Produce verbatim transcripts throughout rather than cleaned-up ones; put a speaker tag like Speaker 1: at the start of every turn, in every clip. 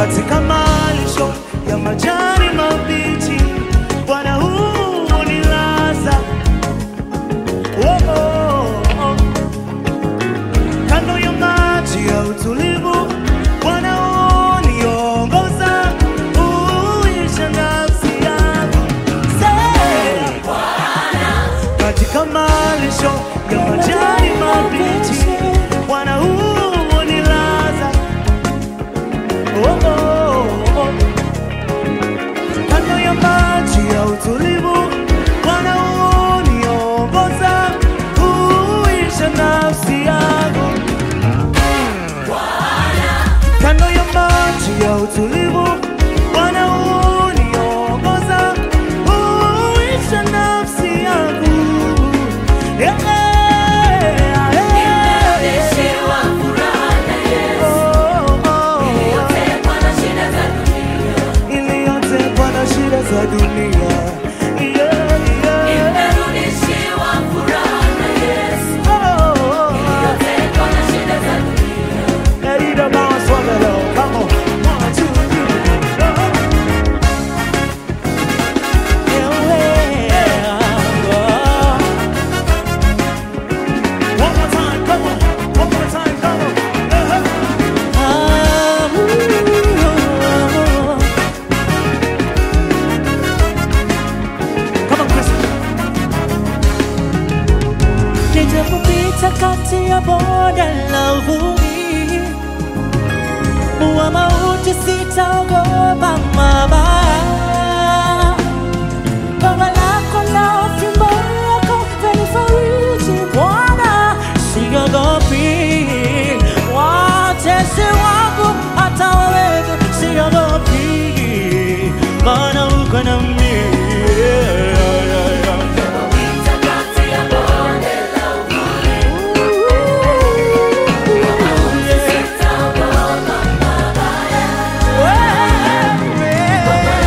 Speaker 1: katika malisho ya majani mabichi. Bwana hunilaza oh, oh, oh. Kando ya maji ya utulivu. Bwana huniongoza, huisha nafsi yangu. Katika malisho ya majani mabichi. Bwana hunilaza oh, oh, oh. Kando ya maji ya utulivu. Bwana huniongoza, huisha nafsi yangu. Kando ya maji ya utulivu. Bwana huniongoza, huisha nafsi yangu. Yeah, yeah, yeah.
Speaker 2: Nimerudishiwa furaha na Yesu.
Speaker 1: Oh, oh.
Speaker 2: Niliyotekwa na shida za dunia.
Speaker 1: Niliyotekwa na shida za dunia. Yeah, yeah.
Speaker 2: Nimerudishiwa furaha na Yesu.
Speaker 1: Oh, oh.
Speaker 2: Niliyotekwa na shida za dunia.
Speaker 1: Let it bounce on the low. Come on. One, two, three. Oh. Yeah, yeah. Oh. One more time, come on. One more time, come on. Uh-huh. Ah, ooh. Come on, Chris.
Speaker 3: Nijapopita kati ya bonde la uvuli wa mauti, sitaogopa mabaya. Gongo lako na fimbo yako vanifariji Bwana, siogopi. Watesi wangu hata waweze, siogopi, maana uko nami.
Speaker 2: Nilipopita kati ya bonde la uvuli wa mauti, sitaogopa mabaya. Gongo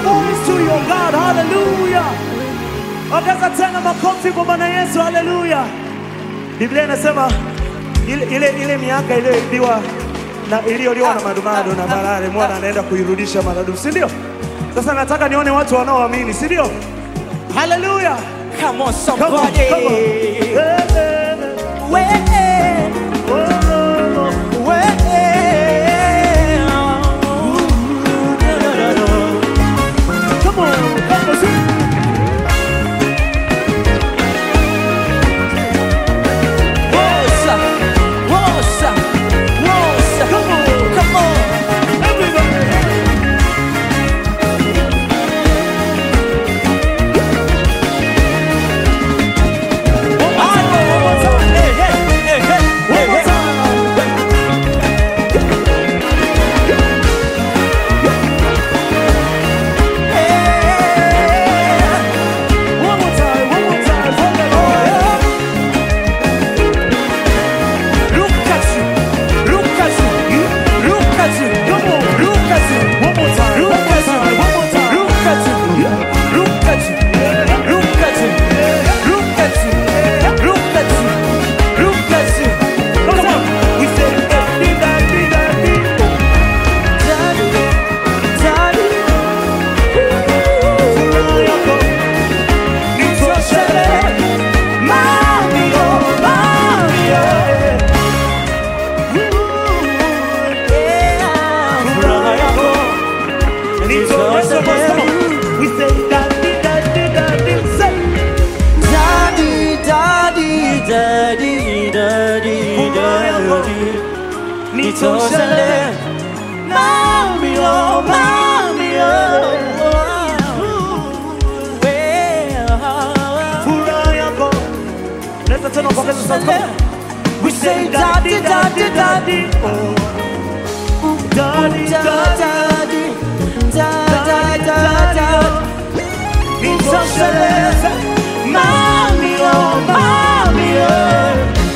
Speaker 1: voice to your God. Hallelujah. Ongeza tena makofi kwa Bwana Yesu. Hallelujah. Biblia inasema ile ile ile miaka iliyoibiwa na iliyoliwa na madumado na malale, mwana anaenda kuirudisha maradufu, si ndio? Sasa nataka nione watu wanaoamini, si ndio? Hallelujah.
Speaker 3: Come on,
Speaker 1: Come on,
Speaker 3: somebody.
Speaker 1: come on. Eh, eh, eh.
Speaker 3: Way,
Speaker 1: Oh, oh, oh.
Speaker 3: way.
Speaker 1: Come on, come on, sing.
Speaker 3: Wosa, wosa, wosa.
Speaker 1: Come on.
Speaker 3: Come on.
Speaker 1: Everybody.
Speaker 3: One more time. Hey, hey, hey, hey,
Speaker 1: One
Speaker 3: hey,
Speaker 1: more
Speaker 3: hey.
Speaker 1: time. One more time, one more time. For the Lord.
Speaker 3: Look at you, look at you, look at you,
Speaker 1: Come on.
Speaker 3: look at you,
Speaker 1: One more time,
Speaker 3: look
Speaker 1: one more
Speaker 3: at
Speaker 1: time,
Speaker 3: you,
Speaker 1: one more time.
Speaker 3: look at you, look at you, look at you, look at you, look at you, look at you.
Speaker 1: Come on. We say, daddy, daddy, daddy.
Speaker 3: Daddy, daddy,
Speaker 1: Furaha yako nitoshele.
Speaker 3: mami, oh, mami, oh, yeah.
Speaker 1: Furaha yako nitoshele. Come on. We say, daddy, daddy, daddy. Say,
Speaker 3: Daddy, daddy, daddy, daddy, daddy, nitoshele. Mami, oh, mami, oh, well,
Speaker 1: furaha yako. Leta tena kwa kesa sauti. Come on.
Speaker 3: we say daddy, daddy, daddy,
Speaker 1: Oh. Daddy, daddy.
Speaker 3: daddy, daddy, daddy, nitoshele. Mami, oh, mami, oh.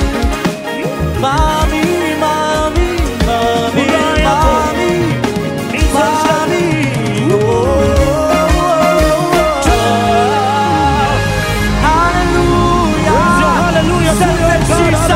Speaker 3: Mami, mami, mami, mami, mami, oh. Hallelujah.
Speaker 1: Hallelujah.
Speaker 3: Celebrate Jesus.